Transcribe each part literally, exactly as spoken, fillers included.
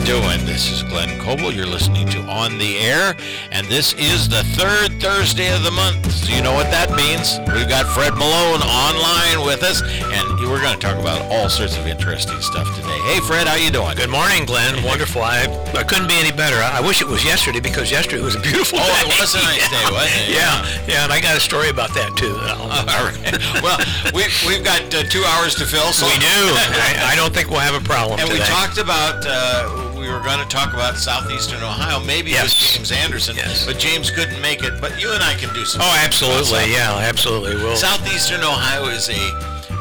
doing? This is Glenn Coble. You're listening to On the Air, and this is the third Thursday of the month. Do you know what that means? We've got Fred Malone online with us, and we're going to talk about all sorts of interesting stuff today. Hey, Fred, how you doing? Good morning, Glenn. Wonderful. I, I couldn't be any better. I, I wish it was yesterday, because yesterday was a beautiful oh, day. Oh, it was a nice day, wasn't it? Yeah, yeah, and I got a story about that, too. All right. Well, we've, we've got uh, two hours to fill, so... We do. I, I don't think we'll have a problem and today. And we talked about, uh, we were going to talk about southeastern Ohio. Maybe yes. it was James Anderson, yes. but James couldn't make it. But you and I can do some. Oh, absolutely. Yeah, absolutely. We'll. Southeastern Ohio is a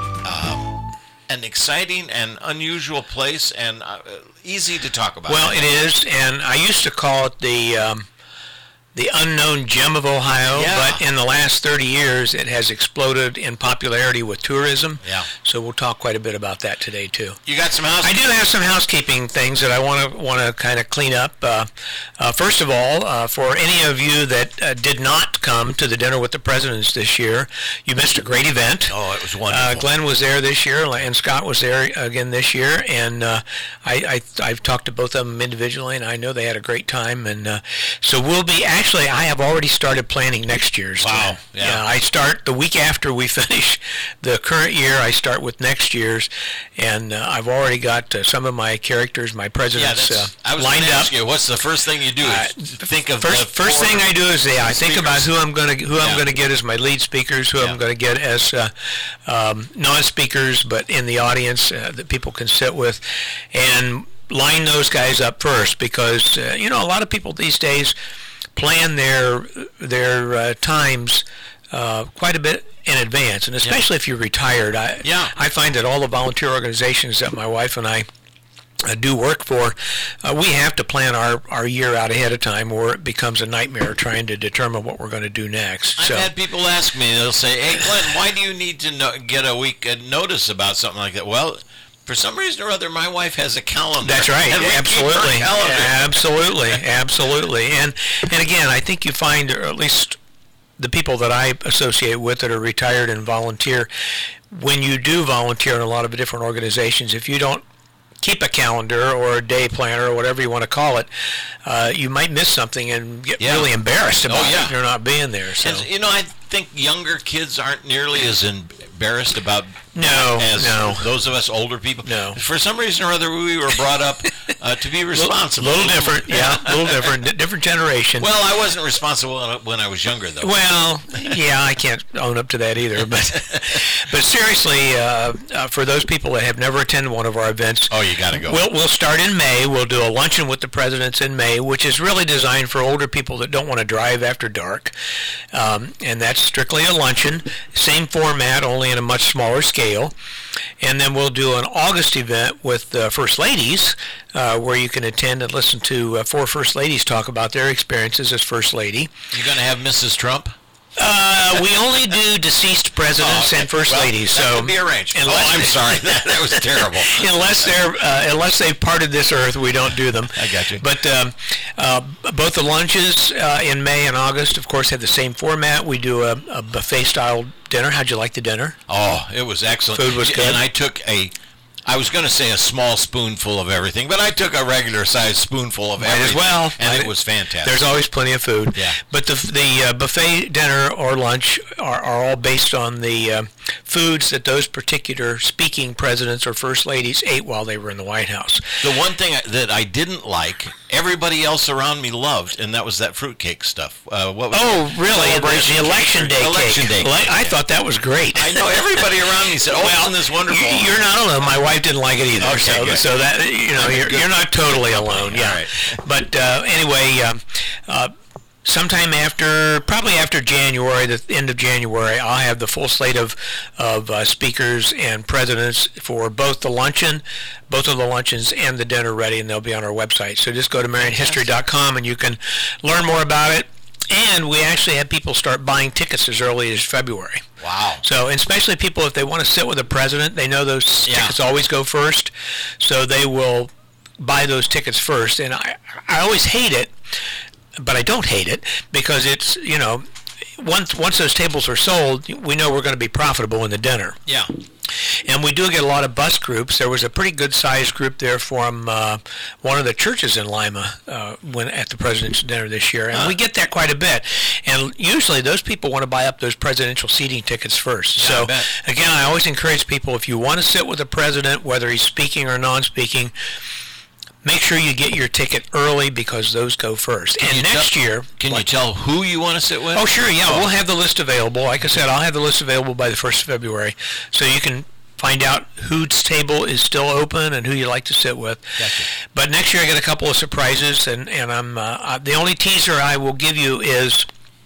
um, an exciting and unusual place, and uh, easy to talk about. Well, it is, and I used to call it the... Um, the unknown gem of Ohio, yeah. but in the last thirty years, it has exploded in popularity with tourism. Yeah. So we'll talk quite a bit about that today too. You got some housekeeping? I do have some housekeeping things that I want to want to kind of clean up. Uh, uh, first of all, uh, for any of you that uh, did not come to the Dinner with the Presidents this year, you missed a great event. Oh, it was wonderful. Uh, Glenn was there this year, and Scott was there again this year, and uh, I, I I've talked to both of them individually, and I know they had a great time. And uh, so we'll be actually. I have already started planning next year's. Wow. Yeah. yeah. I start the week after we finish the current year. I start with next year's, and uh, I've already got uh, some of my characters, my presidents, yeah, uh, I was lined going to up. ask you, what's the first thing you do? Uh, think of first. the First thing I do is yeah, I think about who I'm going to who yeah. I'm going to get as my lead speakers, who yeah. I'm going to get as uh, um, non-speakers, but in the audience uh, that people can sit with, and line those guys up first, because uh, you know a lot of people these days plan their their uh, times uh, quite a bit in advance, and especially yeah. if you're retired. I yeah. I find that all the volunteer organizations that my wife and I uh, do work for, uh, we have to plan our, our year out ahead of time, or it becomes a nightmare trying to determine what we're going to do next. I've so. had people ask me, they'll say, "Hey, Glenn, why do you need to know, get a week uh, notice about something like that?" Well, for some reason or other, my wife has a calendar. That's right. And we absolutely. keep her calendar. Absolutely. Absolutely. And and again, I think you find, or at least the people that I associate with that are retired and volunteer, when you do volunteer in a lot of different organizations, if you don't keep a calendar or a day planner or whatever you want to call it, uh, you might miss something and get yeah. really embarrassed about oh, yeah. it if you're not being there. So. And, you know, I think younger kids aren't nearly as embarrassed about no, as no. those of us older people. No. For some reason or other, we were brought up uh, to be responsible. A little different, yeah, a little different, different generation. Well, I wasn't responsible when I was younger, though. Well, yeah, I can't own up to that either. But but seriously, uh, uh, for those people that have never attended one of our events, oh, you got to go. We'll, we'll start in May. We'll do a luncheon with the presidents in May, which is really designed for older people that don't want to drive after dark. Um, and that's strictly a luncheon, same format, only in a much smaller scale. And then we'll do an August event with the First Ladies, uh, where you can attend and listen to uh, four First Ladies talk about their experiences as First Lady. You going to have Missus Trump? Uh, we only do deceased presidents oh, okay. and first well, ladies, so that can be arranged. Oh, I'm sorry, that, that was terrible. unless they're uh, unless they've parted this earth, we don't do them. I got you. But um, uh, both the lunches uh, in May and August, of course, have the same format. We do a, a buffet style dinner. How'd you like the dinner? Oh, it was excellent. Food was good, and I took a. I was going to say a small spoonful of everything, but I took a regular-sized spoonful of Might everything, as well. and Might it was fantastic. There's always plenty of food. Yeah. But the the uh, buffet dinner or lunch are, are all based on the uh, foods that those particular speaking presidents or first ladies ate while they were in the White House. The one thing that I didn't like, everybody else around me loved, and that was that fruitcake stuff. Uh, what was oh, it? really? The election day election cake. Day Well, cake. I, I thought that was great. I know everybody around me said, "Oh, well, isn't this wonderful?" You're not alone. My wife didn't like it either. Okay, so, good. so that you know, you're, you're not totally alone. Yeah. All right. But uh, anyway, um, uh, sometime after, probably after January, the end of January, I'll have the full slate of of uh, speakers and presidents for both the luncheon, both of the luncheons and the dinner ready, and they'll be on our website. So just go to marion history dot com and you can learn more about it. And we actually had people start buying tickets as early as February. Wow. So, and especially people, if they want to sit with the president, they know those yeah. tickets always go first. So they will buy those tickets first. And I, I always hate it, but I don't hate it, because it's, you know, once once those tables are sold, we know we're going to be profitable in the dinner. Yeah. And we do get a lot of bus groups. There was a pretty good-sized group there from uh, one of the churches in Lima uh, when at the presidential dinner this year, and huh. we get that quite a bit. And usually those people want to buy up those presidential seating tickets first. Yeah, so, I bet. again, I always encourage people, if you want to sit with the president, whether he's speaking or non-speaking, make sure you get your ticket early because those go first. Can and next tell, year... Can like, you tell who you want to sit with? Oh, sure, yeah. We'll have the list available. Like I said, I'll have the list available by the first of February. So you can find out whose table is still open and who you like to sit with. Gotcha. But next year I got a couple of surprises, and, and I'm uh, uh, the only teaser I will give you is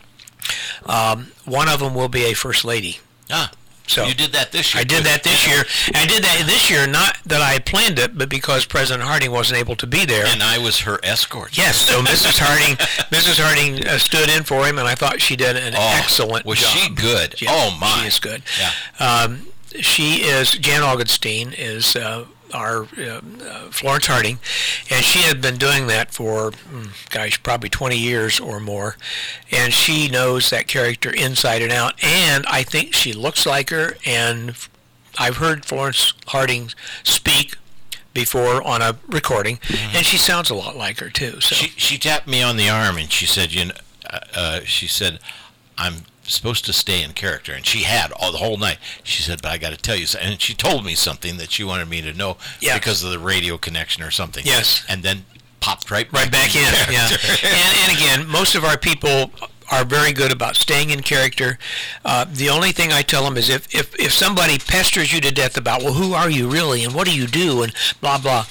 um, one of them will be a first lady. Ah. So you did that this year. I did too. that this year. And I did that this year, not that I had planned it, but because President Harding wasn't able to be there. And I was her escort. Yes, so Missus Harding, Missus Harding uh, stood in for him, and I thought she did an oh, excellent was job. Was she good? Yeah, oh my, she is good. Yeah. Um, she is Jan Augustine is uh, our uh, uh, Florence Harding, and she had been doing that for, mm, gosh, probably twenty years or more, and she knows that character inside and out, and I think she looks like her, and I've heard Florence Harding speak before on a recording, mm-hmm. and she sounds a lot like her too. So she she tapped me on the arm and she said, you know, uh, uh, she said, I'm supposed to stay in character, and she had all the whole night. She said, but I got to tell you something, and she told me something that she wanted me to know yes. because of the radio connection or something. Yes, and then popped right right back, back in. in yeah, and, and again, most of our people are very good about staying in character. Uh, the only thing I tell them is if, if if somebody pesters you to death about, well, who are you really, and what do you do, and blah blah.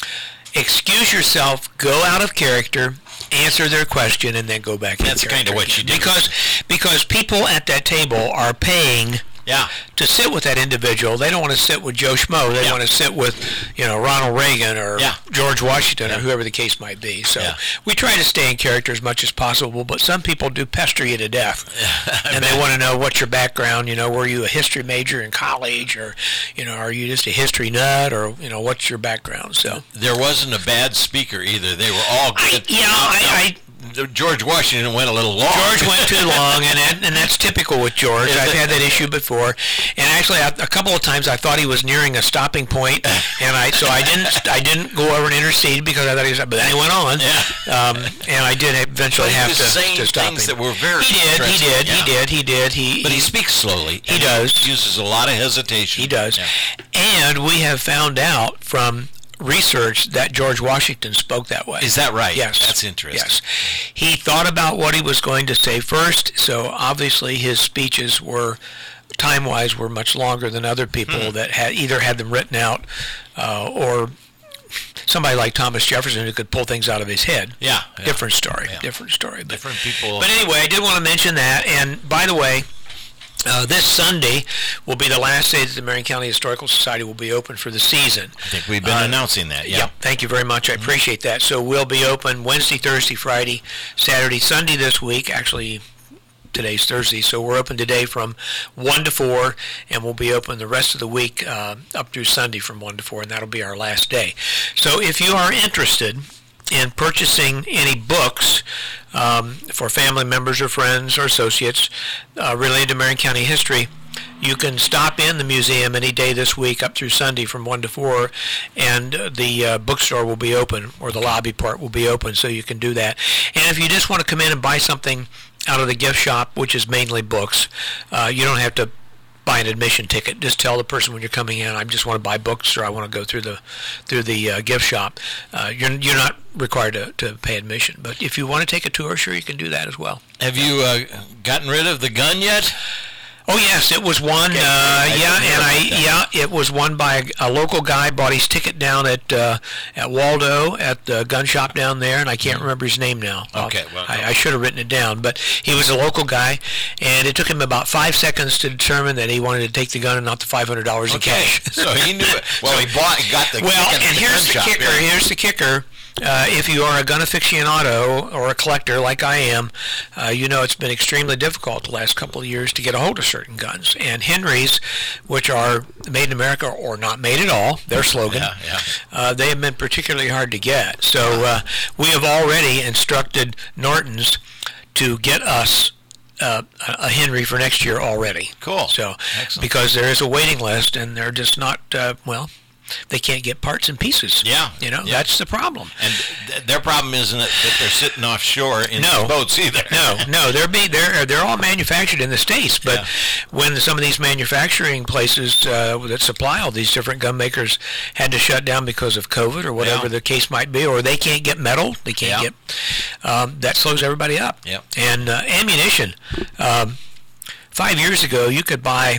Excuse yourself, go out of character, answer their question, and then go back in. That's kind of what you do. Because, because people at that table are paying yeah. to sit with that individual. They don't want to sit with Joe Schmo. They yeah. want to sit with, you know, Ronald Reagan or yeah. George Washington yeah. or whoever the case might be. So yeah. we try to stay in character as much as possible, but some people do pester you to death. And they want to know what's your background. You know, were you a history major in college, or, you know, are you just a history nut, or, you know, what's your background? So there wasn't a bad speaker either. They were all good. I, yeah, I, I George Washington went a little long. George went too long, and that, and that's typical with George. I've had that issue before, and actually, I, a couple of times I thought he was nearing a stopping point, and I so I didn't I didn't go over and intercede because I thought he was. But then he went on, yeah. um, and I did eventually but have he was to, saying to stop things him. That were very he did, he did, yeah. he did, he did, he. But he, he speaks slowly. He does. He uses a lot of hesitation. He does, yeah. and we have found out from research that George Washington spoke that way. Is that right? Yes. That's interesting. Yes. He thought about what he was going to say first, so obviously his speeches were, time-wise, were much longer than other people hmm. that had either had them written out uh, or somebody like Thomas Jefferson who could pull things out of his head. Yeah. yeah. Different story. Yeah. Different story. But, Different people. But anyway, I did want to mention that, and by the way, Uh, this Sunday will be the last day that the Marion County Historical Society will be open for the season. I think we've been uh, announcing that, yeah. Yep, thank you very much. I mm-hmm. appreciate that. So we'll be open Wednesday, Thursday, Friday, Saturday, Sunday this week. Actually, today's Thursday, so we're open today from one to four, and we'll be open the rest of the week uh, up through Sunday from one to four, and that'll be our last day. So if you are interested in purchasing any books um, for family members or friends or associates uh, related to Marion County history, you can stop in the museum any day this week up through Sunday from one to four, and uh, the uh, bookstore will be open, or the lobby part will be open, so you can do that. And if you just want to come in and buy something out of the gift shop, which is mainly books, uh, you don't have to buy an admission ticket. Just tell the person when you're coming in, I just want to buy books, or I want to go through the through the uh, gift shop. Uh, you're you're not required to, to pay admission, but if you want to take a tour, sure, you can do that as well. Have you uh, gotten rid of the gun yet? Oh yes, it was won. Okay. Uh, I yeah, and I that. yeah, it was won by a, a local guy. Bought his ticket down at uh, at Waldo at the gun shop down there, and I can't remember his name now. Okay, well, I, no. I should have written it down, but he was a local guy, and it took him about five seconds to determine that he wanted to take the gun and not the five hundred dollars okay. in cash. So he knew it. Well, he bought, he got the. Well, and and the here's the gun kicker. shop, yeah. Here's the kicker. Uh, if you are a gun aficionado or a collector like I am, uh, you know it's been extremely difficult the last couple of years to get a hold of certain guns. And Henry's, which are made in America or not made at all, their slogan, yeah, yeah. Uh, they have been particularly hard to get. So uh, we have already instructed Norton's to get us uh, a Henry for next year already. Cool. So, Excellent. because there is a waiting list, and they're just not, uh, well, they can't get parts and pieces. Yeah. You know, yeah. that's the problem. And th- their problem isn't it that they're sitting offshore in No. boats either. No, no, they're be, they're they're all manufactured in the States, but Yeah. when some of these manufacturing places uh, that supply all these different gun makers had to shut down because of COVID or whatever Yeah. the case might be, or they can't get metal, they can't Yeah. get, um, that slows everybody up. Yep. And uh, ammunition, um, five years ago, you could buy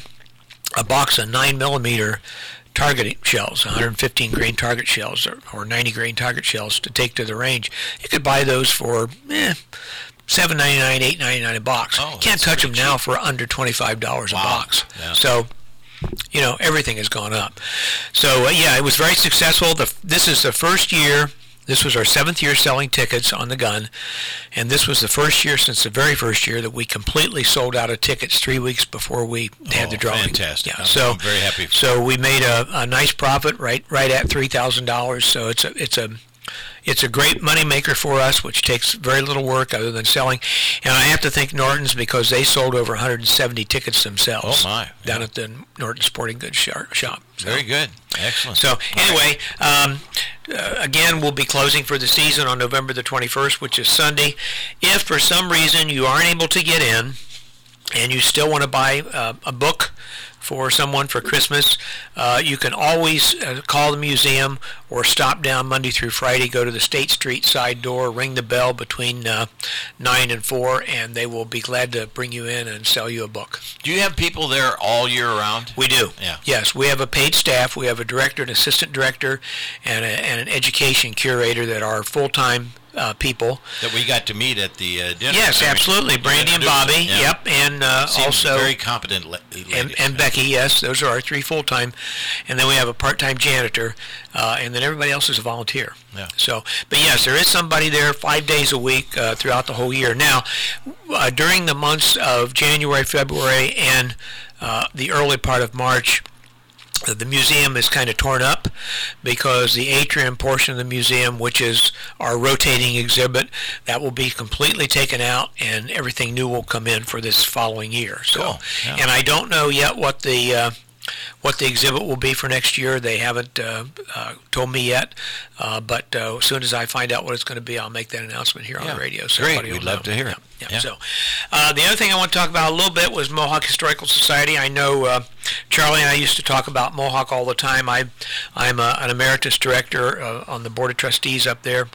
a box of nine millimeter targeting shells, one hundred fifteen grain target shells, or, or ninety grain target shells to take to the range. You could buy those for eh, seven ninety-nine, eight ninety-nine a box. Oh, Can't that's touch them pretty now cheap. for under twenty-five dollars a Wow. box. Yeah. So, you know, everything has gone up. So, uh, yeah, it was very successful. The, this is the first year. This was our seventh year selling tickets on the gun, and this was the first year since the very first year that we completely sold out of tickets three weeks before we had Oh, the drawing. fantastic. Yeah, I'm- so I'm very happy for So we made a, a nice profit, right, right at three thousand dollars. So it's a, it's a, it's a great money maker for us, which takes very little work other than selling. And I have to thank Norton's because they sold over one hundred seventy tickets themselves. Oh, my. Down Yeah. at the Norton Sporting Goods shop. shop. So- Very good. Excellent. so anyway, um, uh, again, we'll be closing for the season on November the twenty-first, which is Sunday. If for some reason you aren't able to get in and you still want to buy uh, a book for someone for Christmas, uh, you can always uh, call the museum or stop down Monday through Friday, go to the State Street side door, ring the bell between uh, nine and four, and they will be glad to bring you in and sell you a book. Do you have people there all year round? We do. Yeah. Yes, we have a paid staff. We have a director, an assistant director, and, a, and an education curator that are full-time uh, people. That we got to meet at the uh, dinner. Yes, I mean, absolutely. you Brandy and introduced Bobby. them, yeah. Yep, and uh, Seems also very competent la- ladies. and, and Becky. Yes, those are our three full-time, and then we have a part-time janitor, uh, and then everybody else is a volunteer. Yeah. So, but yes, there is somebody there five days a week uh, throughout the whole year. Now, uh, during the months of January, February, and uh, the early part of March, uh, the museum is kind of torn up because the atrium portion of the museum, which is our rotating exhibit, that will be completely taken out, and everything new will come in for this following year. So, Cool. Yeah. and I don't know yet what the uh, what the exhibit will be for next year. They haven't uh, uh, told me yet, uh, but uh, as soon as I find out what it's going to be, I'll make that announcement here on Yeah. the radio. So Great. everybody We'd will love know. to hear it. Yeah. Yeah. So uh, the other thing I want to talk about a little bit was Mohawk Historical Society. I know uh, Charlie and I used to talk about Mohawk all the time. I, I'm a, an emeritus director uh, on the board of trustees up there.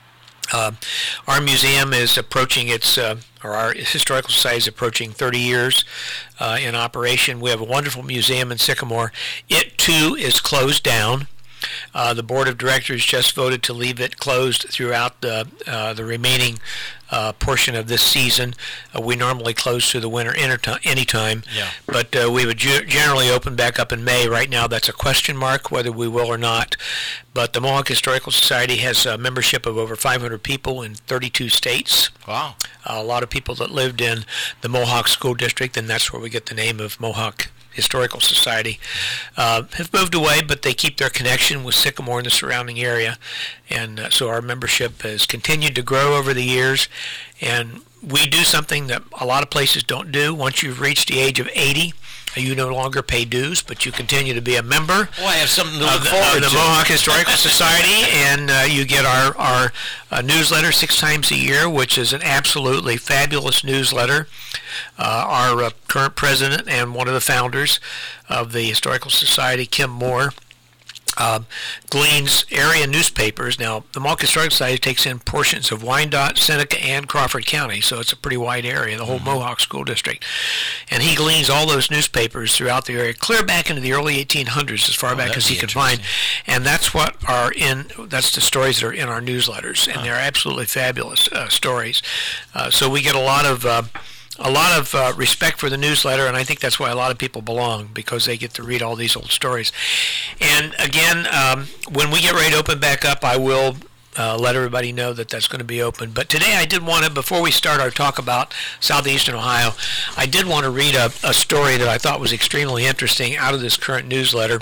Uh, our museum is approaching its, uh, or our historical society is approaching thirty years uh, in operation. We have a wonderful museum in Sycamore. It too is closed down. Uh, the board of directors just voted to leave it closed throughout the uh, the remaining uh, portion of this season. Uh, we normally close through the winter anytime, Yeah. but uh, we would ge- generally open back up in May. Right now, that's a question mark whether we will or not. But the Mohawk Historical Society has a membership of over five hundred people in thirty-two states. Wow. A lot of people that lived in the Mohawk School District, and that's where we get the name of Mohawk Historical Society, uh, have moved away, but they keep their connection with Sycamore and the surrounding area, and uh, so our membership has continued to grow over the years, and we do something that a lot of places don't do. Once you've reached the age of eighty, you no longer pay dues, but you continue to be a member Well, I have something to of look the, forward of the to. Mohawk Historical Society, and uh, you get our, our uh, newsletter six times a year, which is an absolutely fabulous newsletter. Uh, our uh, current president and one of the founders of the Historical Society, Kim Moore, uh, gleans area newspapers. Now, the Mohawk Historical Society takes in portions of Wyandotte, Seneca, and Crawford County, so it's a pretty wide area, the whole mm-hmm. Mohawk School District. And he gleans all those newspapers throughout the area, clear back into the early eighteen hundreds, as far Oh, back as he can find. And that's what are in, that's the stories that are in our newsletters, and huh. they're absolutely fabulous uh, stories. Uh, so we get a lot of... Uh, A lot of uh, respect for the newsletter, and I think that's why a lot of people belong, because they get to read all these old stories. And again, um, when we get ready to open back up, I will uh, let everybody know that that's going to be open. But today I did want to, before we start our talk about Southeastern Ohio, I did want to read a, a story that I thought was extremely interesting out of this current newsletter.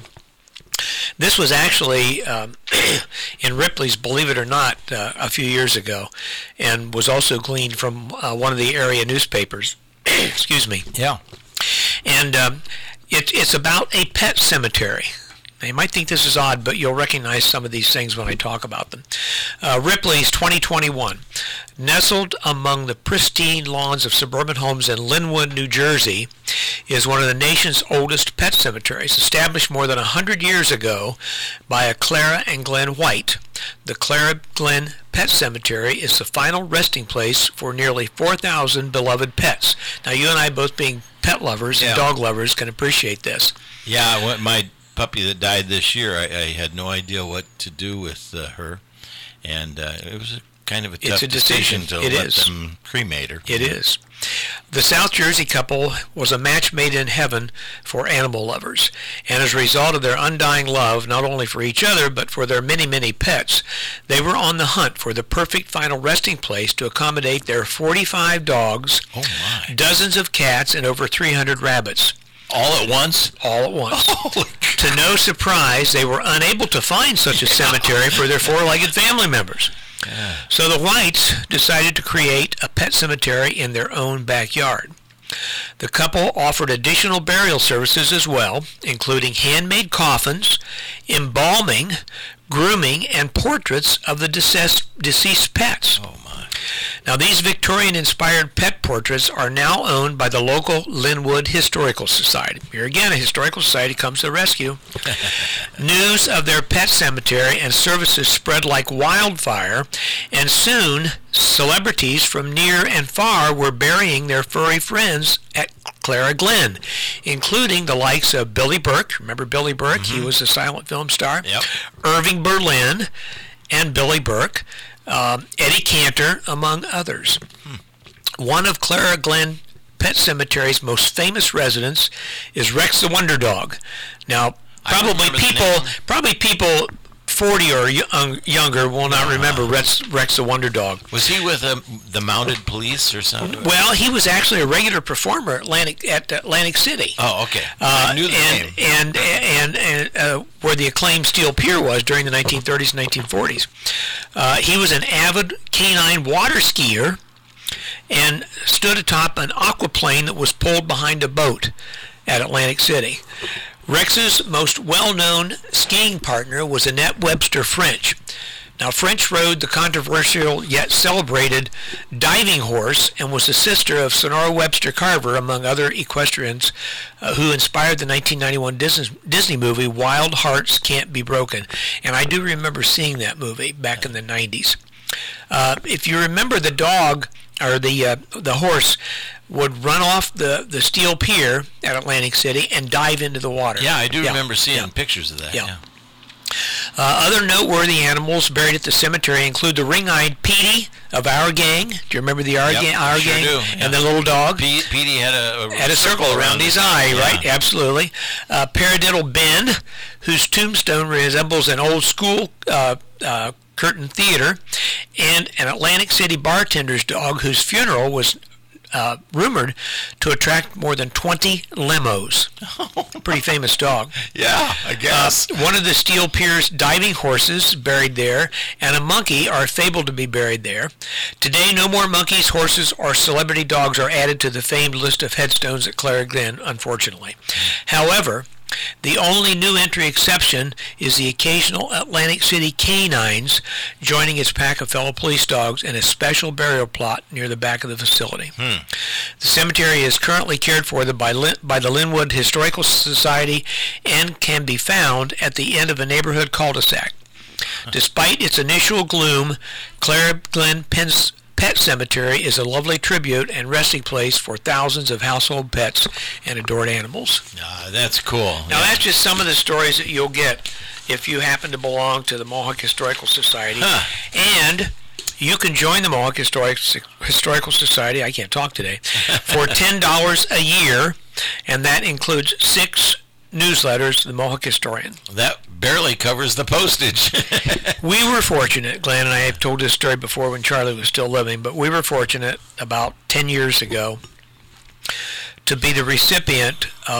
This was actually um, in Ripley's, believe it or not, uh, a few years ago, and was also gleaned from uh, one of the area newspapers. Excuse me. Yeah. And um, it, it's about a pet cemetery. Now, you might think this is odd, but you'll recognize some of these things when I talk about them. Uh, Ripley's twenty twenty-one. Nestled among the pristine lawns of suburban homes in Linwood, New Jersey, is one of the nation's oldest pet cemeteries, established more than one hundred years ago by a Clara and Glenn White. The Clara Glenn Pet Cemetery is the final resting place for nearly four thousand beloved pets. Now, you and I, both being pet lovers and Yeah. dog lovers, can appreciate this. Yeah, I went, my puppy that died this year, I, I had no idea what to do with uh, her, and uh, it was a kind of a tough It's a decision. to It let is. them cremate her. It is. The South Jersey couple was a match made in heaven for animal lovers, and as a result of their undying love, not only for each other, but for their many, many pets, they were on the hunt for the perfect final resting place to accommodate their forty-five dogs, Oh, my. dozens of cats, and over three hundred rabbits, All at once? all at once. Holy To no surprise, they were unable to find such a cemetery for their four-legged family members. Yeah. So the Whites decided to create a pet cemetery in their own backyard. The couple offered additional burial services as well, including handmade coffins, embalming, grooming, and portraits of the deceased, deceased pets. Oh, my. Now, these Victorian-inspired pet portraits are now owned by the local Linwood Historical Society. Here again, a historical society comes to the rescue. News of their pet cemetery and services spread like wildfire, and soon celebrities from near and far were burying their furry friends at Clara Glenn, including the likes of Billy Burke. Remember Billy Burke? Mm-hmm. He was a silent film star. Yep. Irving Berlin and Billy Burke, um, Eddie Cantor, among others. Hmm. One of Clara Glenn Pet Cemetery's most famous residents is Rex the Wonder Dog. Now, I probably remember the people, name. probably people forty or young, younger will not Uh-huh. remember Rex, Rex the Wonder Dog. Was he with um, the mounted police or something? Well, he was actually a regular performer at Atlantic, at Atlantic City. Oh, okay. Uh, I knew the and, name. And and and uh, where the acclaimed Steel Pier was during the nineteen thirties and nineteen forties. Uh, he was an avid canine water skier and stood atop an aquaplane that was pulled behind a boat at Atlantic City. Rex's most well-known skiing partner was Annette Webster French. Now, French rode the controversial yet celebrated diving horse and was the sister of Sonora Webster Carver, among other equestrians, uh, who inspired the nineteen ninety-one Disney, Disney movie Wild Hearts Can't Be Broken. And I do remember seeing that movie back in the nineties. Uh, if you remember, the dog, or the uh, the horse, would run off the, the steel pier at Atlantic City and dive into the water. Yeah, I do Yeah. remember seeing Yeah. pictures of that. Yeah. Yeah. Uh, other noteworthy animals buried at the cemetery include the ring-eyed Petey of Our Gang. Do you remember the Our Yep, Gang? Our sure Gang? do, yeah. And the little dog? Pete, Petey had a, a Had a circle around his eye, Yeah. right? Absolutely. Uh, Paradiddle Ben, whose tombstone resembles an old school uh, uh, curtain theater, and an Atlantic City bartender's dog whose funeral was uh, rumored to attract more than twenty limos. Pretty famous dog. Yeah, I guess. Uh, one of the Steel Pier's diving horses buried there, and a monkey are fabled to be buried there. Today, no more monkeys, horses, or celebrity dogs are added to the famed list of headstones at Clara Glen, unfortunately. However, the only new entry exception is the occasional Atlantic City canines joining its pack of fellow police dogs in a special burial plot near the back of the facility. Hmm. The cemetery is currently cared for by, Lin- by the Linwood Historical Society and can be found at the end of a neighborhood cul-de-sac. Despite its initial gloom, Clara Glen Pens- Pet Cemetery is a lovely tribute and resting place for thousands of household pets and adored animals. Ah, that's cool. Now, that's just some of the stories that you'll get if you happen to belong to the Mohawk Historical Society. Huh. And you can join the Mohawk Historic, Historical Society, I can't talk today, for ten dollars a year, and that includes six newsletters, the Mohawk Historian. That barely covers the postage. We were fortunate, Glenn, and I have told this story before when Charlie was still living, but we were fortunate about ten years ago to be the recipient of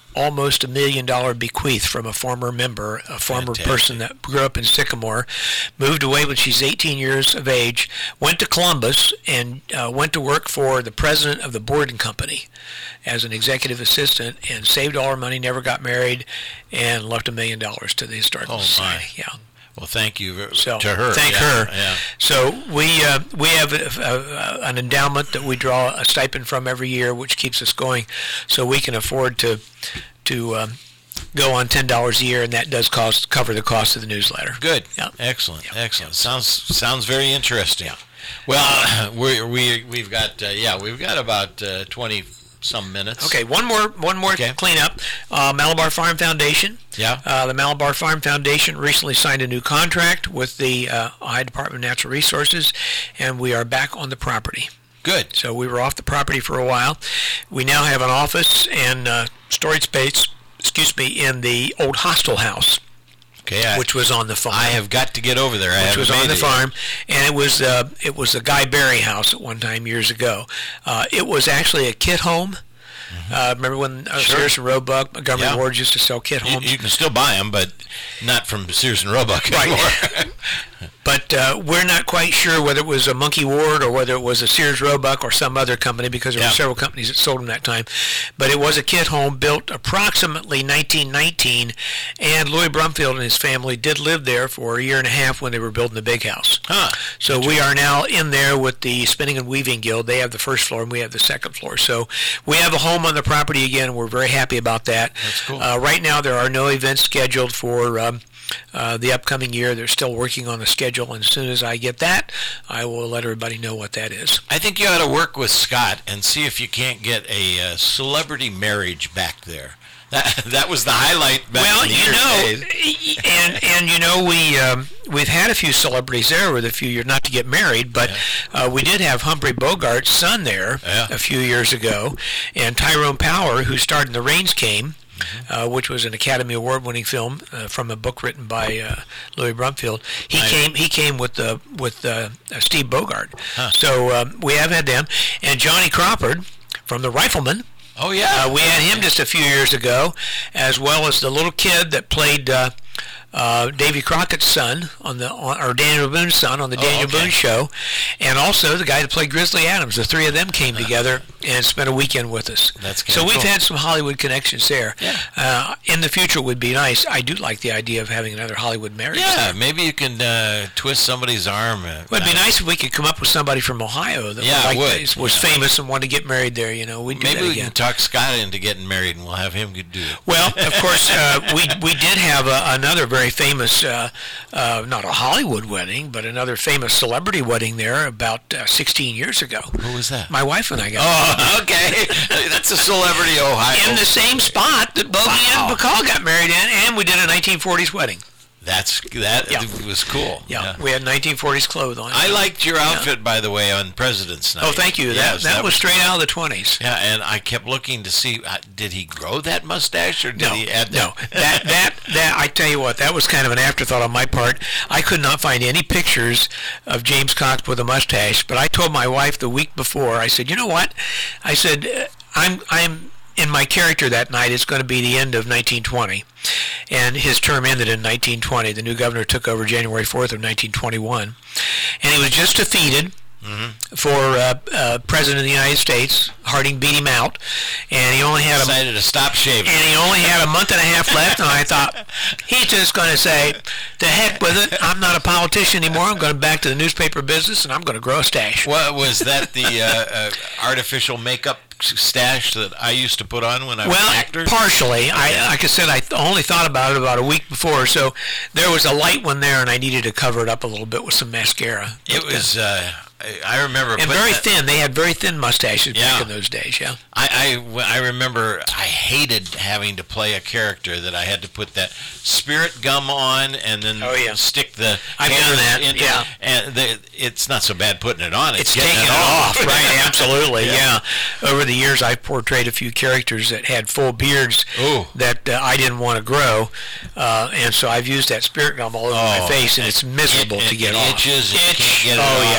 almost a million dollar bequeath from a former member, a former Fantastic. person that grew up in Sycamore, moved away when she's eighteen years of age, went to Columbus, and uh, went to work for the president of the Borden Company as an executive assistant, and saved all her money, never got married, and left a million dollars to the Historical Oh, my. Society. Yeah. Well, thank you ver- So to her. thank yeah, her. Yeah. So we uh, we have a, a, an endowment that we draw a stipend from every year, which keeps us going, so we can afford to to um, go on ten dollars a year, and that does cost cover the cost of the newsletter. Good. Yeah. Excellent. Yeah. Excellent. Sounds sounds very interesting. Yeah. Well, we we we've got uh, yeah we've got about uh, twenty some minutes. Okay, one more one more Okay. cleanup. Uh, Malabar Farm Foundation. Yeah. Uh, the Malabar Farm Foundation recently signed a new contract with the uh, Ohio Department of Natural Resources, and we are back on the property. Good. So we were off the property for a while. We now have an office and uh, storage space, excuse me, in the old hostel house, Okay. I, which was on the farm. I have got to get over there. I which haven't was on made the it yet. farm, and it was uh, it was the Guy Berry house at one time years ago. Uh, it was actually a kit home. Uh, remember when uh, Sure. Sears and Roebuck, Montgomery Yeah. Ward used to sell kit You, homes? you can still buy them, but not from Sears and Roebuck Right. anymore. But uh, we're not quite sure whether it was a Monkey Ward or whether it was a Sears Roebuck or some other company, because there Yeah. were several companies that sold them that time. But it was a kit home built approximately nineteen nineteen, and Louis Brumfield and his family did live there for a year and a half when they were building the big house. Huh. So we are now in there with the Spinning and Weaving Guild. They have the first floor and we have the second floor. So we have a home on the property again. We're very happy about that. That's cool. Uh, right now there are no events scheduled for um, uh, the upcoming year. They're still working on the schedule, and as soon as I get that, I will let everybody know what that is. I think you ought to work with Scott and see if you can't get a uh, celebrity marriage back there. That that was the highlight back Well, in the you years know, days. and and you know, we um, we've had a few celebrities there with a few years, not to get married, but uh, we did have Humphrey Bogart's son there Yeah. a few years ago, and Tyrone Power, who starred in The Rains Came, uh, which was an Academy Award-winning film uh, from a book written by uh, Louis Brumfield. He Nice. came he came with the with uh, uh, Steve Bogart. Huh. So um, we have had them, and Johnny Crawford from The Rifleman. Oh yeah, Uh, we had him just a few years ago, as well as the little kid that played uh, uh, Davy Crockett's son on the, on, or Daniel Boone's son on the Oh, Daniel okay. Boone Show, and also the guy that played Grizzly Adams. The three of them came together and spent a weekend with us. That's so kinda we've cool. had some Hollywood connections there. Yeah. Uh, in the future would be nice. I do like the idea of having another Hollywood marriage. yeah. Maybe you can uh, twist somebody's arm. Uh, Well, it'd be nice if we could come up with somebody from Ohio that Yeah, it liked would. this, was Yeah. famous and wanted to get married there. You know, we'd do Maybe that we again. can talk Scott into getting married, and we'll have him do it. Well, of course, uh, we we did have a, another very famous, uh, uh, not a Hollywood wedding, but another famous celebrity wedding there about uh, sixteen years ago. Who was that? My wife and I got Oh, okay. That's a celebrity Ohio. in the same spot that Bogey Wow. and Bacall got married in, and we did a nineteen forties wedding. That's that Yeah. was cool. Yeah, we had nineteen forties clothes on. I liked your outfit, by the way, on President's Night. Oh, thank you. Yes, that, that was straight out of the twenties. Yeah, and I kept looking to see, uh, did he grow that mustache, or did No, he add no. that? that, that, that, I tell you what, that was kind of an afterthought on my part. I could not find any pictures of James Cox with a mustache, but I told my wife the week before, I said, you know what? I said, uh, I'm, I'm, in my character that night, it's going to be the end of nineteen twenty. And his term ended in nineteen twenty. The new governor took over January fourth of nineteen twenty-one. And he was just defeated for uh, uh, President of the United States. Harding beat him out. And he only had a Decided to stop shaving. and he only had a month and a half left, and I thought, he's just going to say, to heck with it, I'm not a politician anymore, I'm going back to the newspaper business, and I'm going to grow a stash. What was that? The uh, uh, artificial makeup stash that I used to put on when I Well, was an actor? partially. I, like I said, I th- only thought about it about a week before, so there was a light one there, and I needed to cover it up a little bit with some mascara. It was. Uh, I, I remember. And putting very that- thin. They had very thin mustaches Yeah. back in those days, yeah. I, I, when I remember I hated having to play a character that I had to put that spirit gum on and then Oh, yeah. stick the I've done hairs that, into- yeah. And the, it's not so bad putting it on. It's, It's getting taken it off, right? Absolutely, Yeah. yeah. Over the years, I've portrayed a few characters that had full beards Ooh. that uh, I didn't want to grow, uh, and so I've used that spirit gum all over my Oh, face, and it's miserable it- to it get off. itches and you can't get it oh off. yeah, Oh, yeah.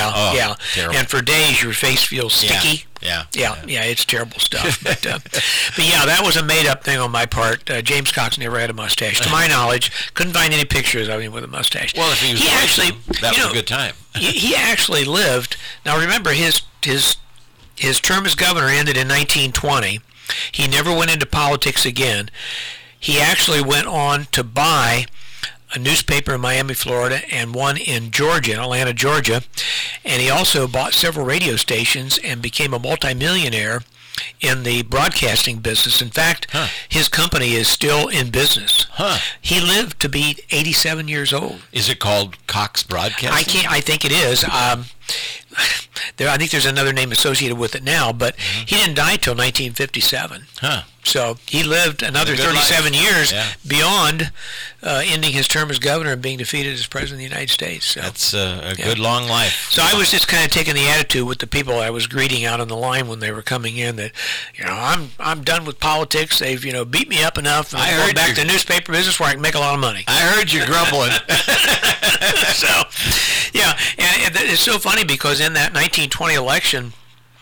Yeah, Terrible. and for days your face feels sticky. Yeah, yeah, yeah, yeah it's terrible stuff. but, uh, but yeah, that was a made-up thing on my part. Uh, James Cox never had a mustache, to my knowledge. Couldn't find any pictures of him with a mustache. Well, if he was he actually, that you was know, a good time. he, he actually lived. Now remember, his his his term as governor ended in nineteen twenty. He never went into politics again. He actually went on to buy a newspaper in Miami, Florida, and one in Georgia, in Atlanta, Georgia. And he also bought several radio stations and became a multimillionaire in the broadcasting business. In fact, huh. his company is still in business. Huh. He lived to be eighty-seven years old. Is it called Cox Broadcasting? I can't. I think it is. Um, there, I think there's another name associated with it now, but mm-hmm. he didn't die till nineteen fifty-seven. Huh. So he lived another thirty-seven life. years yeah. beyond uh, ending his term as governor and being defeated as president of the United States. So, That's uh, a yeah. good long life. So I was just kind of taking the attitude with the people I was greeting out on the line when they were coming in that, you know, I'm I'm done with politics. They've, you know, beat me up enough. And I I'm heard going back you. to newspaper business where I can make a lot of money. I heard you grumbling. so, yeah, and it's so funny because in that nineteen twenty election,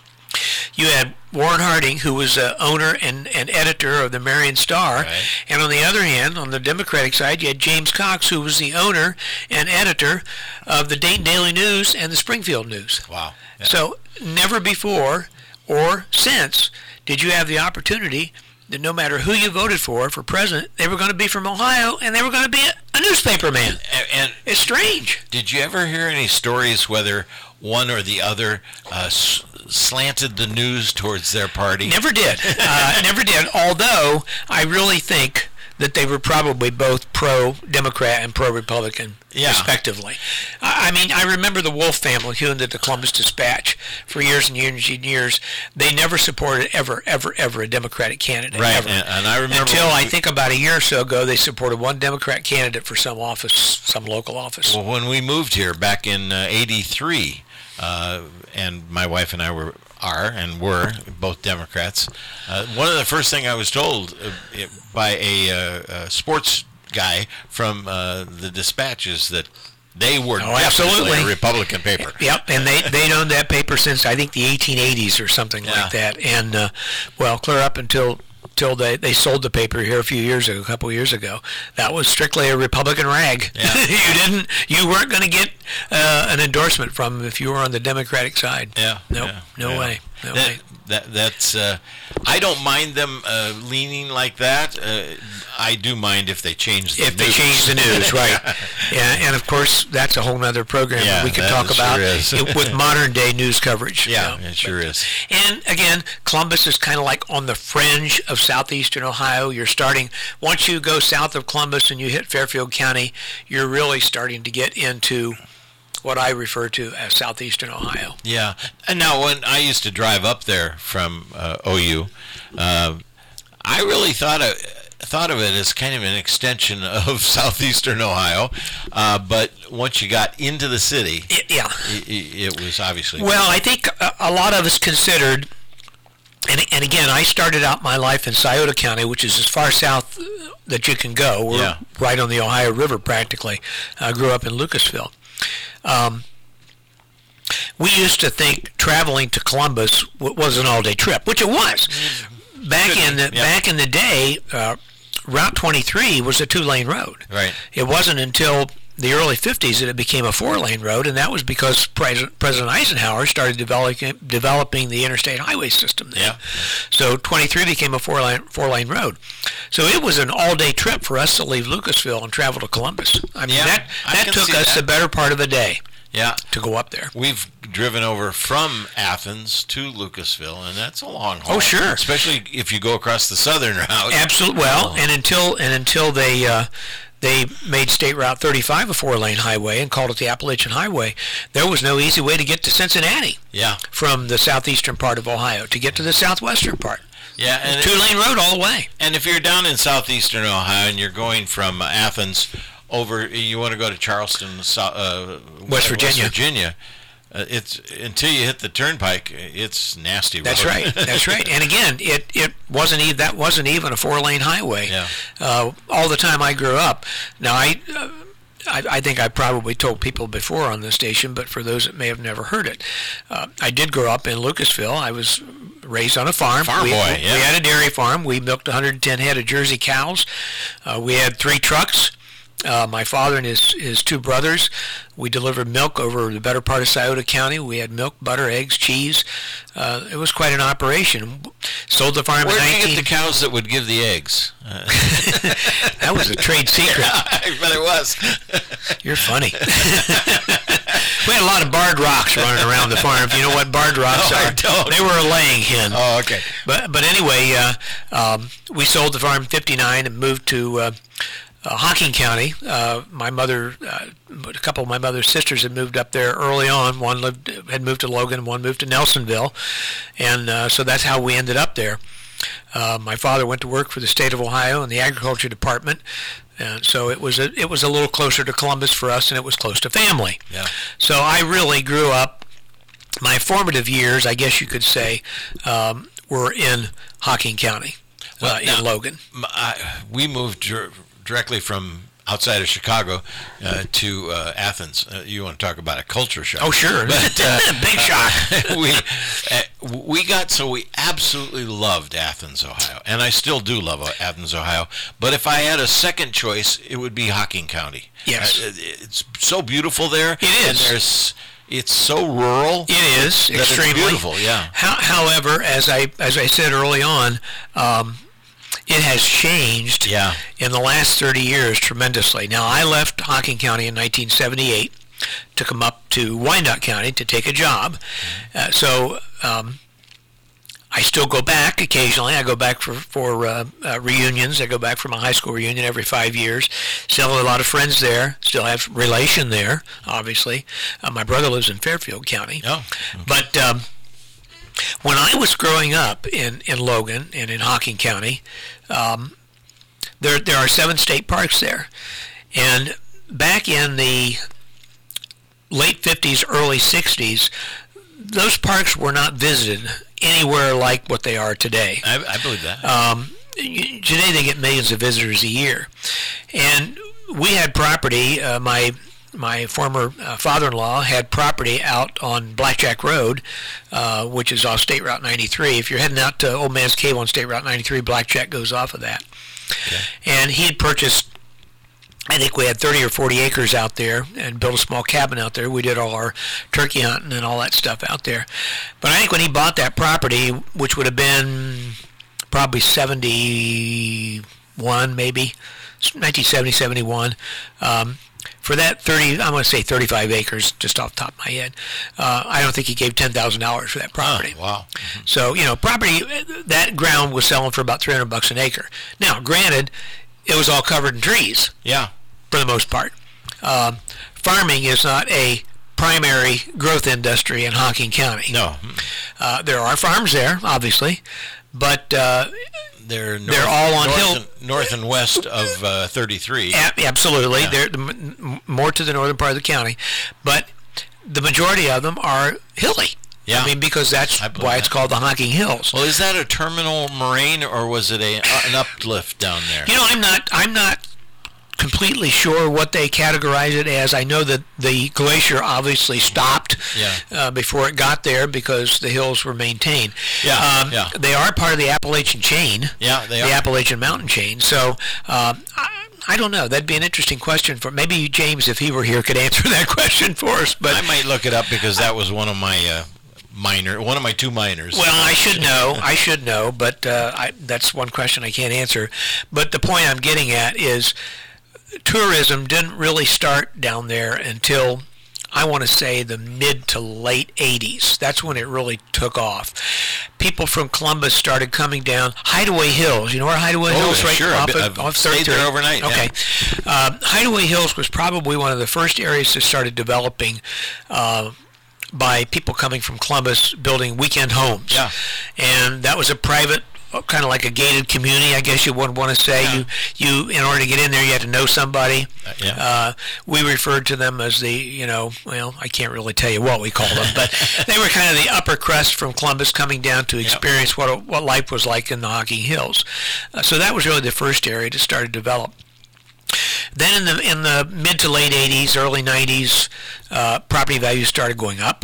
you had Warren Harding, who was uh, owner and, and editor of the Marion Star, right. and on the other hand, on the Democratic side, you had James Cox, who was the owner and editor of the Dayton Daily News and the Springfield News. Wow. Yeah. So never before or since did you have the opportunity that no matter who you voted for for president, they were going to be from Ohio and they were going to be a, a newspaper man. And, and it's strange. Did you ever hear any stories whether one or the other uh, s- slanted the news towards their party? Never did. Uh, never did. Although I really think that they were probably both pro-Democrat and pro-Republican, yeah. respectively. I, I mean, I remember the Wolf family, who ended the Columbus Dispatch for years and years and years. They never supported ever, ever, ever a Democratic candidate. Right, ever. And, and I remember until I think about a year or so ago, they supported one Democrat candidate for some office, some local office. Well, when we moved here back in uh, eighty-three, uh, and my wife and I were are and were both Democrats. Uh, one of the first thing I was told uh, it, by a, uh, a sports guy from uh, the Dispatch is that they were oh, definitely absolutely. a Republican paper. Yep, and they they'd owned that paper since I think the eighteen eighties or something yeah. like that. And uh, well, clear up until until they, they sold the paper here a few years ago, a couple of years ago. That was strictly a Republican rag. Yeah. you didn't, you weren't going to get uh, an endorsement from them if you were on the Democratic side. Yeah. Nope, yeah, no yeah. way. No that, way. That that's. Uh, I don't mind them uh, leaning like that. Uh, I do mind if they change the if news. they change the news, right? Yeah, and of course that's a whole other program yeah, that we could that talk sure about is. it, with modern day news coverage. Yeah, you know? it sure but, is. And again, Columbus is kind of like on the fringe of southeastern Ohio. You're starting once you go south of Columbus and you hit Fairfield County, you're really starting to get into what I refer to as southeastern Ohio. Yeah, and now when I used to drive up there from uh, O U, uh, I really thought of thought of it as kind of an extension of southeastern Ohio. Uh, but once you got into the city, It, yeah, it, it was obviously well. I think a, a lot of us considered. And, and again, I started out my life in Scioto County, which is as far south that you can go. We're yeah. right on the Ohio River, practically. I grew up in Lucasville. Um, we used to think traveling to Columbus w- was an all-day trip, which it was. Back in the yeah. back in the day, uh, Route twenty-three was a two-lane road. Right. It wasn't until the early fifties that it became a four-lane road, and that was because President, President Eisenhower started developing developing the interstate highway system there. Yeah. So twenty-three became a four-lane four-lane road. So it was an all-day trip for us to leave Lucasville and travel to Columbus. I mean, Yeah, that, I that can took see us that. the better part of a day Yeah. to go up there. We've driven over from Athens to Lucasville, and that's a long haul. Oh, sure. Especially if you go across the southern route. Absolutely. Well, Oh. and until and until they uh, they made State Route thirty-five a four-lane highway and called it the Appalachian Highway, there was no easy way to get to Cincinnati Yeah. from the southeastern part of Ohio to get to the southwestern part. Yeah, and Two-lane road all the way. And if you're down in southeastern Ohio and you're going from Athens over, you want to go to Charleston, uh, West Virginia. West Virginia. Uh, it's until you hit the turnpike, it's nasty. That's road. right. That's right. And again, it, it wasn't even that wasn't even a four lane highway. Yeah. Uh, all the time I grew up. Now I. Uh, I, I think I probably told people before on this station, but for those that may have never heard it, uh, I did grow up in Lucasville. I was raised on a farm. Farm we, boy, yeah. We had a dairy farm. We milked one hundred ten head of Jersey cows. Uh, we had three trucks. Uh, my father and his, his two brothers, we delivered milk over the better part of Scioto County. We had milk, butter, eggs, cheese. Uh, it was quite an operation. Sold the farm Where in did nineteen... you get the cows that would give the eggs? Uh, that was a trade secret. I bet it was. You're funny. We had a lot of barred rocks running around the farm. If you know what barred rocks no, are, I don't. They were a laying hen. Oh, okay. But but anyway, uh, um, we sold the farm in fifty-nine and moved to uh, uh, Hocking County. Uh, my mother, uh, a couple of my mother's sisters had moved up there early on. One lived had moved to Logan, one moved to Nelsonville, and uh, so that's how we ended up there. Uh, my father went to work for the state of Ohio in the agriculture department, and so it was a, it was a little closer to Columbus for us, and it was close to family. Yeah. So I really grew up. My formative years, I guess you could say, um, were in Hocking County, Well, uh, in now, Logan. I, we moved dir- directly from outside of Chicago uh, to uh, Athens. Uh, you want to talk about a culture shock? Oh, sure. But, uh, Big shock. we uh, we got so we absolutely loved Athens, Ohio, and I still do love Athens, Ohio. But if I had a second choice, it would be Hocking County. Yes, uh, it's so beautiful there. It is. And there's it's so rural. It is extremely it's beautiful. Yeah. How, however, as I as I said early on. Um, It has changed yeah. in the last thirty years tremendously. Now, I left Hocking County in nineteen seventy-eight to come up to Wyandotte County to take a job. Uh, so um, I still go back occasionally. I go back for, for uh, uh, reunions. I go back for my high school reunion every five years. Still have a lot of friends there. Still have relation there, obviously. Uh, my brother lives in Fairfield County. Oh, okay. But... Um, when I was growing up in, in Logan and in Hocking County, um, there there are seven state parks there. And back in the late fifties, early sixties, those parks were not visited anywhere like what they are today. I, I believe that. Um, today they get millions of visitors a year. And we had property, uh, my... My former uh, father-in-law had property out on Blackjack Road, uh, which is off State Route ninety-three. If you're heading out to Old Man's Cave on State Route ninety-three, Blackjack goes off of that. Okay. And he had purchased, I think we had thirty or forty acres out there and built a small cabin out there. We did all our turkey hunting and all that stuff out there. But I think when he bought that property, which would have been probably seventy-one maybe, nineteen seventy, seventy-one, um, for that thirty, I'm going to say thirty-five acres, just off the top of my head, uh, I don't think he gave ten thousand dollars for that property. Oh, wow. Mm-hmm. So, you know, property, that ground was selling for about three hundred bucks an acre. Now, granted, it was all covered in trees. Yeah. For the most part. Um, farming is not a primary growth industry in Hocking County. No. Uh, there are farms there, obviously, but uh, They're, north, they're all on north hill. And, north and west of uh, thirty-three. A- absolutely. Yeah. They're the, m- more to the northern part of the county. But the majority of them are hilly. Yeah. I mean, because that's I believe why it's that. called the Hocking Hills. Well, is that a terminal moraine, or was it a an uplift down there? You know, I'm not I'm not completely sure what they categorize it as. I know that the glacier obviously stopped Yeah. uh, before it got there because the hills were maintained. Yeah, um, yeah. They are part of the Appalachian chain. Yeah, they the are. Appalachian Mountain chain. So um, I, I don't know. That'd be an interesting question for maybe James, if he were here, could answer that question for us. But I might look it up because that was one of my uh, minor, one of my two minors. Well, I should know. I should know, but uh, I, that's one question I can't answer. But the point I'm getting at is tourism didn't really start down there until, I want to say, the mid to late eighties. That's when it really took off. People from Columbus started coming down Hideaway Hills. You know where Hideaway Oh, Hills? Right sure. off I've, of, I've off stayed there thirty-three. overnight. Okay. Yeah. Uh, Hideaway Hills was probably one of the first areas that started developing uh, by people coming from Columbus building weekend homes. Yeah. And that was a private, kind of like a gated community, I guess you would want to say. Yeah. You, you, in order to get in there, you had to know somebody. Uh, yeah. Uh, we referred to them as the, you know, well, I can't really tell you what we called them, but they were kind of the upper crust from Columbus coming down to experience what what life was like in the Hocking Hills. Uh, so that was really the first area to start to develop. Then in the in the mid to late eighties, early nineties, uh, property values started going up.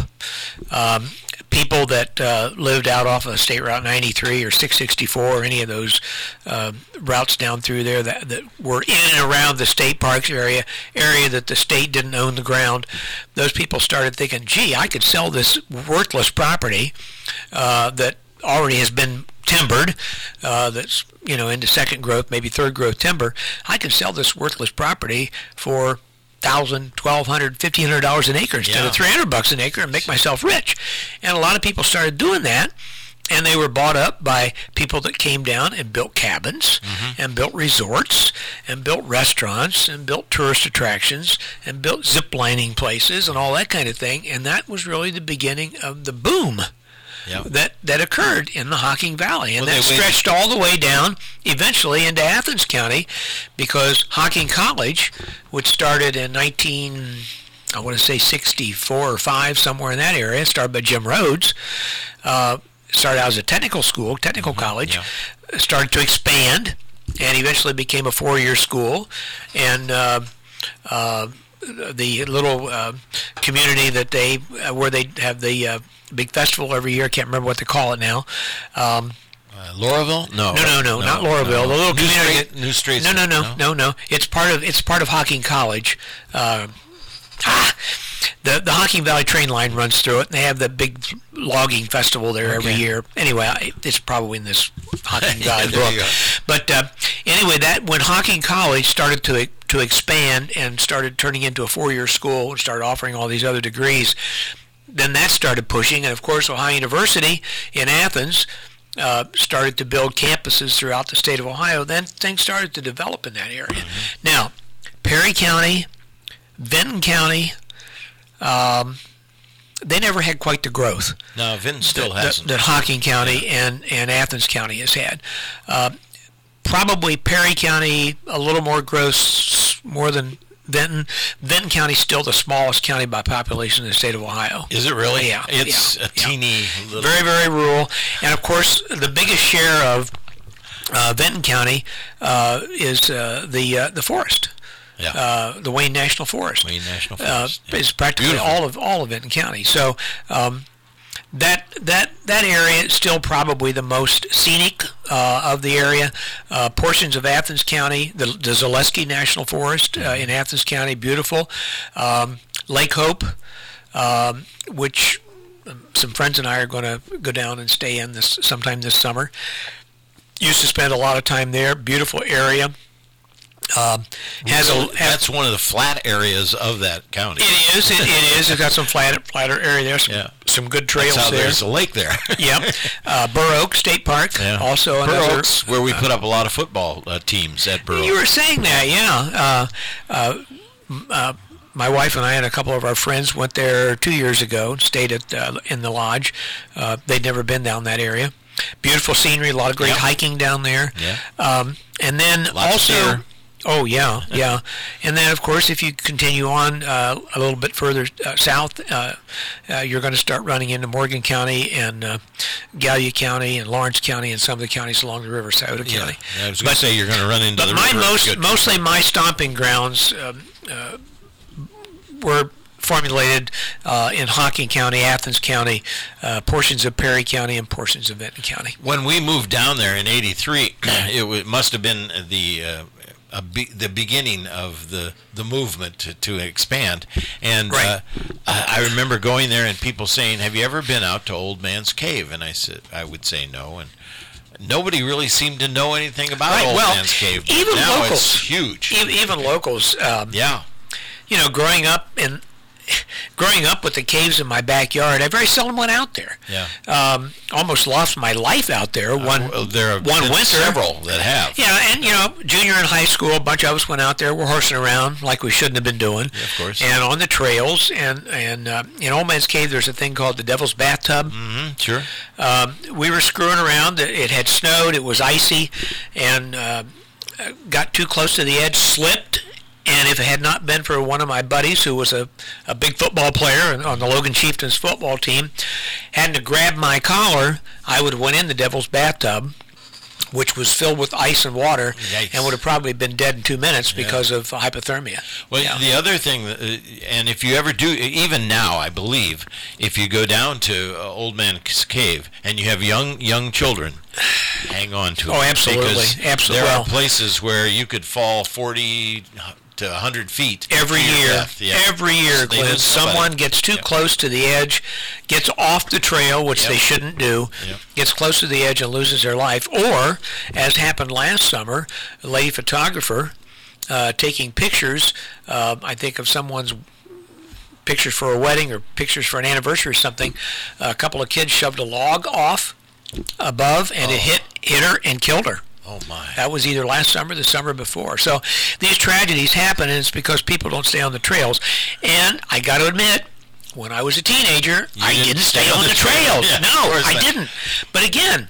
Um, people that uh, lived out off of State Route ninety-three or six sixty-four or any of those uh, routes down through there that, that were in and around the state parks area, area that the state didn't own the ground, those people started thinking, gee, I could sell this worthless property uh, that already has been timbered, uh, that's, you know, into second growth, maybe third growth timber. I could sell this worthless property for thousand, twelve hundred, fifteen hundred dollars an acre instead Yeah. of three hundred bucks an acre and make myself rich. And a lot of people started doing that, and they were bought up by people that came down and built cabins Mm-hmm. and built resorts and built restaurants and built tourist attractions and built zip lining places and all that kind of thing. And that was really the beginning of the boom Yeah. that, that occurred in the Hocking Valley. And Well, that they waited- stretched all the way down eventually into Athens County, because Hocking College, which started in nineteen, I want to say sixty-four or five, somewhere in that area, started by Jim Rhodes, uh, started out as a technical school, technical college, yeah. started to expand, and eventually became a four-year school. And uh, uh, the little uh, community that they, uh, where they have the uh, big festival every year, I can't remember what they call it now. Um, Uh, Lauraville? No. no, no, no, not Lauraville. no. The little New community. Street, New Street. No, no, no, no, no. It's part of it's part of Hocking College. Uh, ah, the the Hocking Valley train line runs through it, and they have the big logging festival there every Okay. year. Anyway, I, it's probably in this Hocking Yeah, Valley there book. you go. But uh, anyway, that when Hocking College started to to expand and started turning into a four-year school and started offering all these other degrees, then that started pushing, and of course, Ohio University in Athens uh, started to build campuses throughout the state of Ohio. Then things started to develop in that area. Mm-hmm. Now, Perry County, Benton County, um, they never had quite the growth No, Vinton still that, hasn't. that Hocking County and, and Athens County has had. Uh, probably Perry County a little more growth, more than Benton. Benton County is still the smallest county by population in the state of Ohio. Is it really? Yeah, It's yeah, a teeny little... Very, very rural. And of course, the biggest share of uh, Benton County uh, is uh, the uh, the forest. Yeah. Uh, the Wayne National Forest. Wayne National Uh, Forest. yeah. is practically Beautiful. all of all of Benton County. So um, that that that area is still probably the most scenic uh, of the area. Uh, portions of Athens County, the, the Zaleski National Forest uh, in Athens County, beautiful. Um, Lake Hope, um, which um, some friends and I are going to go down and stay in this sometime this summer. Used to spend a lot of time there. Beautiful area. Um, has a has That's one of the flat areas of that county. It is. It, it is. It's got some flat, flatter area there. Some, Yeah. some good trails That's how there. there's a lake there. Yep. Uh, Burr Oak State Park. Yeah. Also Burr another. Oaks, where we put up a lot of football uh, teams at Burr You Oaks. were saying that, yeah. Uh, uh, m- uh, my wife and I and a couple of our friends went there two years ago and stayed at uh, in the lodge. Uh, they'd never been down that area. Beautiful scenery, a lot of great Yep. hiking down there. Yeah. Um, and then Lots of also. deer. Oh yeah, yeah, and then of course if you continue on uh, a little bit further uh, south, uh, uh, you're going to start running into Morgan County and uh, Gallia County and Lawrence County and some of the counties along the river, Scioto Yeah. County. I was going to say you're going to run into But the my river. most, Good. mostly my stomping grounds um, uh, were formulated uh, in Hocking County, Athens County, uh, portions of Perry County, and portions of Benton County. When we moved down there in eighty-three, it w- must have been the uh, a be- the beginning of the, the movement to, to expand. And Right. uh, I, I remember going there and people saying, "Have you ever been out to Old Man's Cave?" And I said, I would say no. And nobody really seemed to know anything about Right, Old well, Man's Cave. But even now locals- it's huge. E- Even locals, um, yeah. you know, growing up in growing up with the caves in my backyard, I very seldom went out there. Yeah. Um, almost lost my life out there. One Uh, well, there have one been winter. several that have. Yeah, and you know, junior in high school, a bunch of us went out there. We're horsing around like we shouldn't have been doing. Yeah, of course. And on the trails, and and uh, in Old Man's Cave, there's a thing called the Devil's Bathtub. Mm-hmm. Sure. Um, we were screwing around. It had snowed. It was icy, and uh, got too close to the edge, slipped. And if it had not been for one of my buddies, who was a, a big football player on the Logan Chieftains football team, having to grab my collar, I would have went in the Devil's Bathtub. which was filled with ice and water. Yikes. And would have probably been dead in two minutes Yeah. because of hypothermia. Well, Yeah. the other thing, uh, and if you ever do, even now, I believe, if you go down to uh, Old Man's Cave and you have young young children, hang on to it. Oh, absolutely. Because Absolutely. there Well, are places where you could fall forty to one hundred feet. Every to your year, death. Yeah. every year, They Glenn, lose somebody. someone gets too Yep. close to the edge, gets off the trail, which Yep. they shouldn't do, Yep. gets close to the edge and loses their life. Or, as happened last summer, a lady photographer uh, taking pictures, uh, I think of someone's pictures for a wedding or pictures for an anniversary or something. A couple of kids shoved a log off above, and it Oh. hit hit her and killed her. Oh, my. That was either last summer or the summer before. So these tragedies happen, and it's because people don't stay on the trails. And I got to admit, when I was a teenager, You I didn't didn't stay stay on on the the trail. trails. Yeah, of No, course I not. didn't. But again,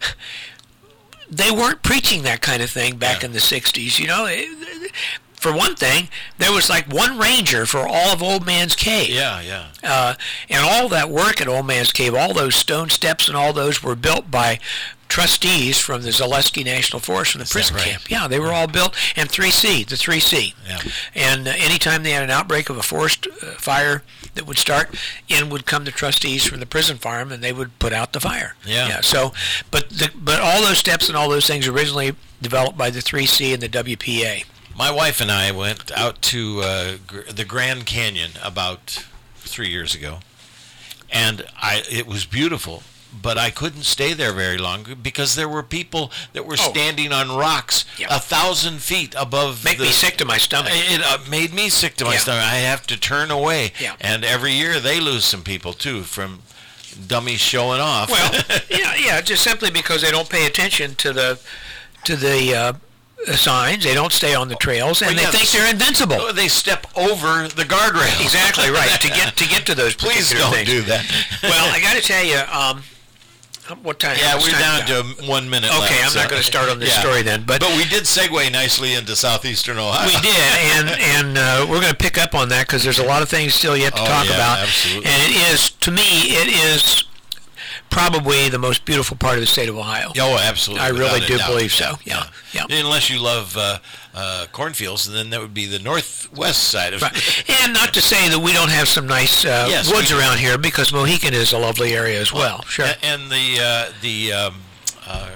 they weren't preaching that kind of thing back Yeah. in the sixties. You know, It- for one thing, there was like one ranger for all of Old Man's Cave. Yeah, yeah. Uh, and all that work at Old Man's Cave, all those stone steps and all those were built by trustees from the Zaleski National Forest from the Is that prison right? camp. Yeah, they were all built. And three C, the three C. Yeah. And uh, anytime they had an outbreak of a forest uh, fire that would start, in would come the trustees from the prison farm, and they would put out the fire. Yeah. Yeah. So, but the, but all those steps and all those things originally developed by the three C and the W P A. My wife and I went out to uh, gr- the Grand Canyon about three years ago, and I it was beautiful, but I couldn't stay there very long because there were people that were Oh. standing on rocks Yeah. a thousand feet above. Make the, me sick to my stomach. It uh, made me sick to my Yeah. stomach. I have to turn away, Yeah. and every year they lose some people too from dummies showing off. Well, yeah, yeah, just simply because they don't pay attention to the to the uh, uh, signs. They don't stay on the trails, and Well, they yeah, think s- they're invincible. they step over the guardrail. Exactly right. To get to get to those Please particular don't things. do that. Well, I got to tell you, um, what time? Yeah, how much we're time down we got? to one minute Okay, left. I'm not so- going to start on this Yeah. story then, but But we did segue nicely into southeastern Ohio. we did, and and uh, we're going to pick up on that because there's a lot of things still yet to Oh, talk yeah, about. absolutely. And it is, to me, it is probably the most beautiful part of the state of Ohio. Oh, absolutely. I really without a do doubt. believe so. Yeah, yeah. Unless you love uh, uh, cornfields, and then that would be the northwest side of Right. And not to say that we don't have some nice uh, Yes, woods we do. around here, because Mohican is a lovely area as well. Sure. A- And the uh, the um, uh,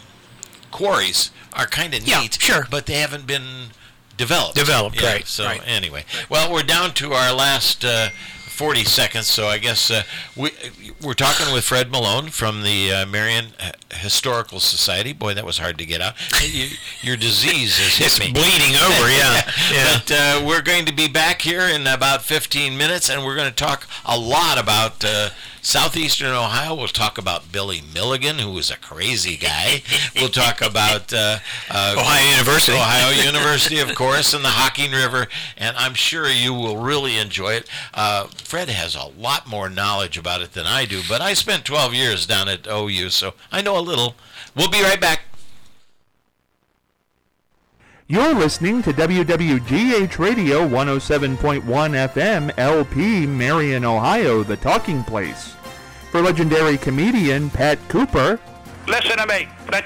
quarries are kind of Yeah, neat, sure. but they haven't been developed. Developed, Yeah, right, So right. anyway, well, we're down to our last uh, forty seconds, so I guess uh, we we're talking with Fred Malone from the uh, Marion uh, Historical Society. Boy, that was hard to get out. You, your disease has hit It's me. bleeding over, yeah. yeah. But uh, we're going to be back here in about fifteen minutes, and we're going to talk a lot about uh, southeastern Ohio. We'll talk about Billy Milligan, who was a crazy guy. We'll talk about uh, uh, Ohio University. Ohio University, of course, and the Hocking River, and I'm sure you will really enjoy it. Uh, Fred has a lot more knowledge about it than I do, but I spent twelve years down at O U, so I know a little. We'll be right back. You're listening to W W G H Radio one oh seven point one F M, L P, Marion, Ohio, the talking place. For legendary comedian Pat Cooper, Listen to me. The